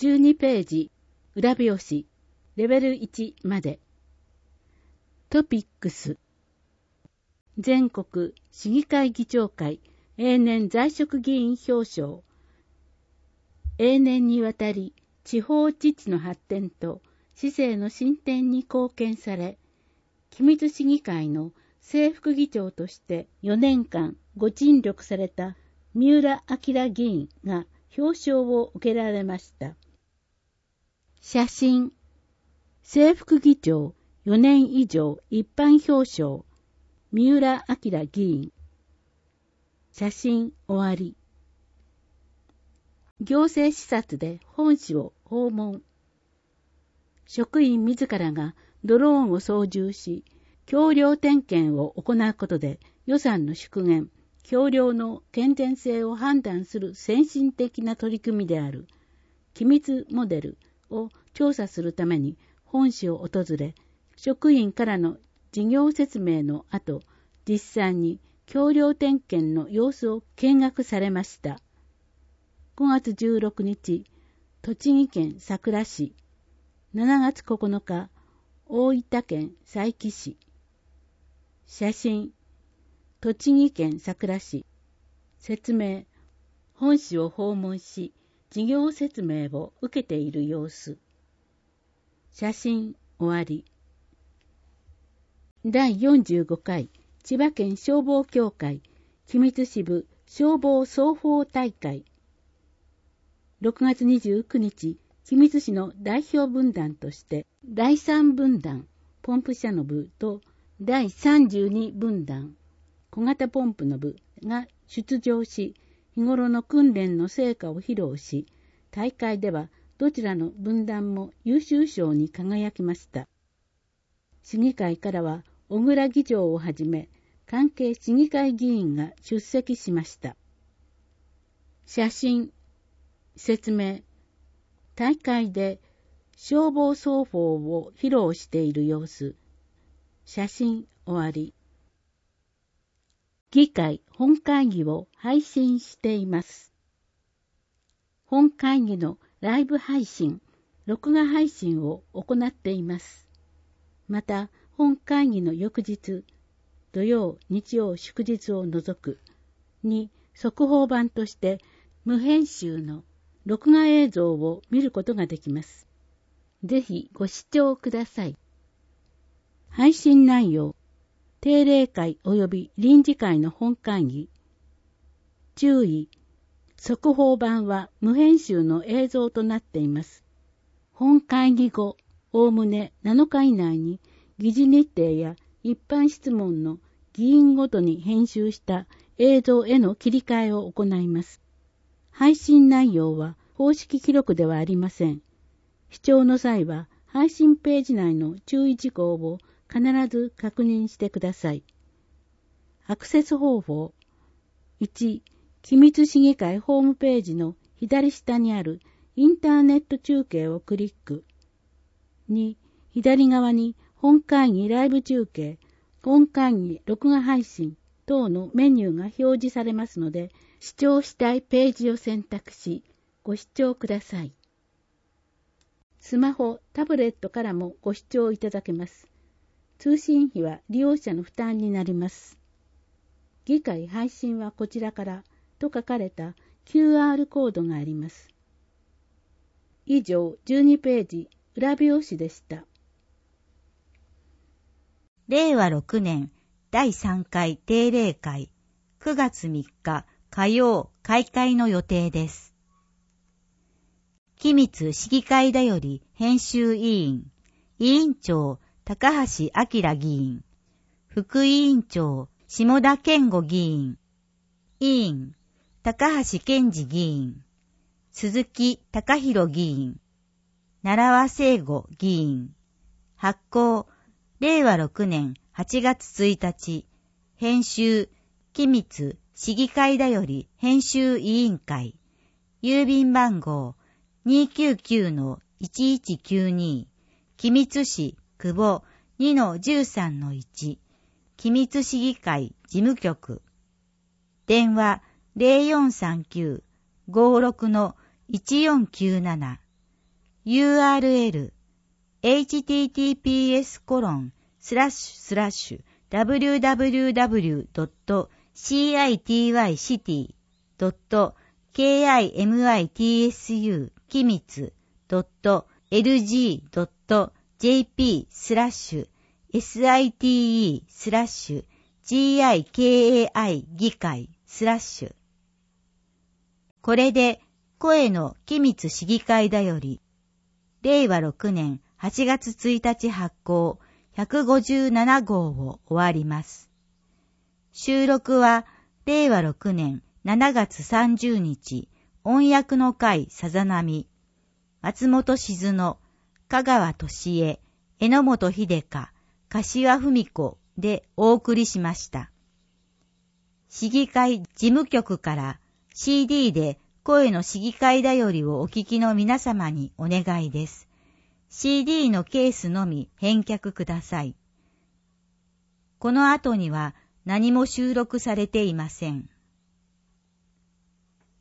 12ページ、裏表紙、レベル1まで。トピックス。全国市議会議長会永年在職議員表彰。永年にわたり地方自治の発展と市政の進展に貢献され、君津市議会の正副議長として4年間ご尽力された三浦明議員が表彰を受けられました。写真。正副議長4年以上一般表彰。三浦明議員。写真終わり。行政視察で本市を訪問。職員自らがドローンを操縦し、橋梁点検を行うことで予算の縮減、橋梁の健全性を判断する先進的な取り組みである君津モデルを調査するために本市を訪れ、職員からの事業説明の後、実際に橋梁点検の様子を見学されました。5月16日、栃木県さくら市、7月9日、大分県佐伯市。写真、栃木県さくら市。説明、本市を訪問し、事業説明を受けている様子。写真終わり。第45回千葉県消防協会君津支部消防双方大会。6月29日、君津市の代表分団として第3分団ポンプ車の部と第32分団小型ポンプの部が出場し、日頃の訓練の成果を披露し、大会ではどちらの分団も優秀賞に輝きました。市議会からは小倉議長をはじめ、関係市議会議員が出席しました。写真、説明、大会で消防奏法を披露している様子。写真終わり。議会本会議を配信しています。本会議のライブ配信、録画配信を行っています。また、本会議の翌日、土曜、日曜、祝日を除くに速報版として無編集の録画映像を見ることができます。ぜひご視聴ください。配信内容、定例会及び臨時会の本会議。注意、速報版は無編集の映像となっています。本会議後、おおむね7日以内に議事日程や一般質問の議員ごとに編集した映像への切り替えを行います。配信内容は公式記録ではありません。視聴の際は配信ページ内の注意事項を必ず確認してください。アクセス方法。1、君津市議会ホームページの左下にあるインターネット中継をクリック。2、左側に本会議ライブ中継、本会議録画配信等のメニューが表示されますので、視聴したいページを選択し、ご視聴ください。スマホ、タブレットからもご視聴いただけます。通信費は利用者の負担になります。議会配信はこちらからと書かれた QR コードがあります。以上12ページ裏表紙でした。 令和6年第3回定例会9月3日火曜開会の予定です。君津市議会だより編集委員、委員長高橋明議員、副委員長下田健吾議員、委員高橋健二議員、鈴木貴弘議員、奈良和聖吾議員、発行令和6年8月1日、編集君津市議会だより編集委員会、郵便番号 299-1192 君津市久保 2-13-1 君津市議会事務局、電話 0439-56-1497 URL https://www.citycity.kimitsu きみつ .lg.jp/site/gikai 議会/これで声の機密市議会だより令和6年8月1日発行157号を終わります。収録は令和6年7月30日音訳の会さざ波松本静乃、香川俊恵、榎本秀香、柏文子でお送りしました。市議会事務局から CD で声の市議会だよりをお聞きの皆様にお願いです。CD のケースのみ返却ください。この後には何も収録されていません。